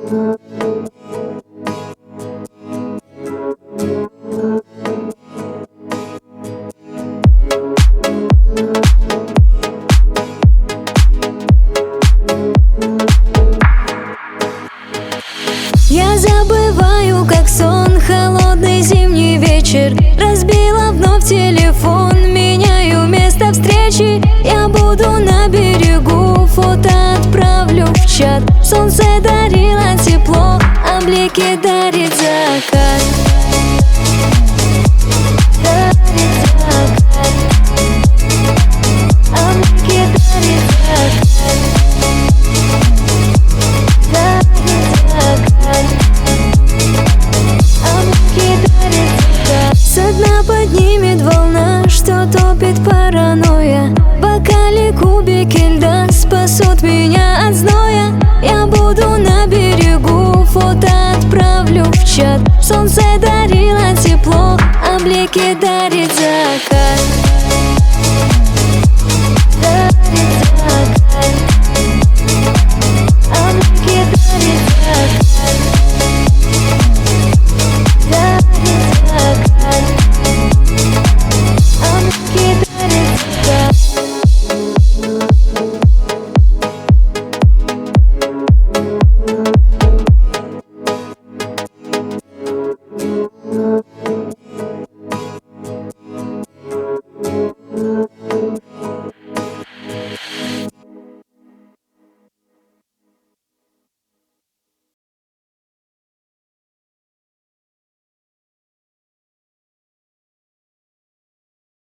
Я забываю, как сон, холодный зимний вечер. Разбила вновь телефон, меняю место встречи. Я буду на берегу, фото отправлю в чат. Солнце дарило тепло, а блики дарит закат. Дарит закат, а блики дарит закат. Со дна поднимет волна, что топит паранойя. В бокале кубики льда спасут меня от зноя. Я буду на берегу, фото отправлю в чат. Солнце дарило тепло, а блики дарят